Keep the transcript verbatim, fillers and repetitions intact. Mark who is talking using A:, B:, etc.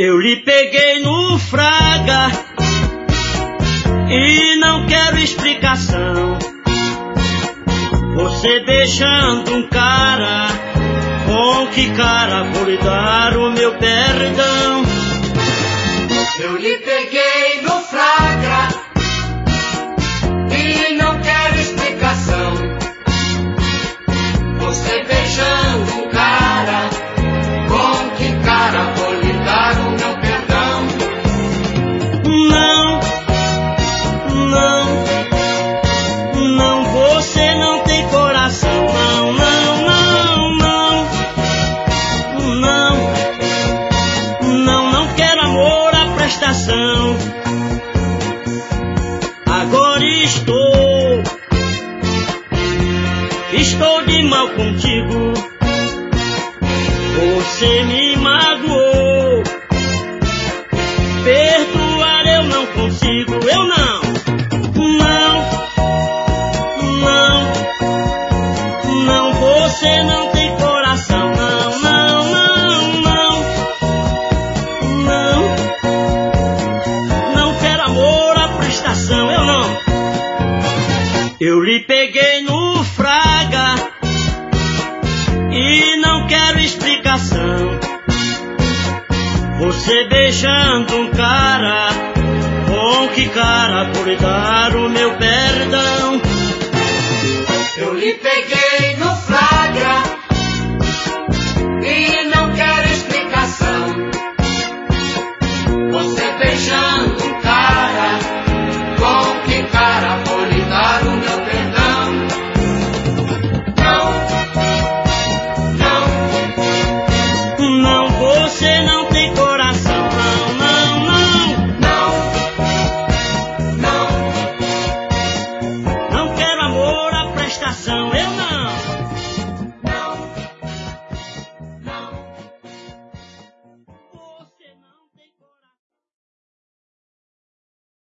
A: Eu lhe peguei no fraga e não quero explicação. Você beijando um cara, com que cara vou lhe dar o meu perdão?
B: Eu lhe peguei no fraga e não quero explicação. Você beijando um cara, com que cara vou lhe dar o meu perdão?
A: Não, não, não, você não tem coração. Não, não, não, não, não, não, não quero amor à prestação. Agora estou, estou de mal contigo. Você me magoou, perdoar eu não consigo, eu não, não, não, não, você não tem coração, não, não, não, não, não, não quero amor à prestação, eu não. Eu lhe peguei no fraga e não quero explicação. Você beijando um cara, com que cara vou lhe dar o meu perdão?
B: Eu lhe peguei no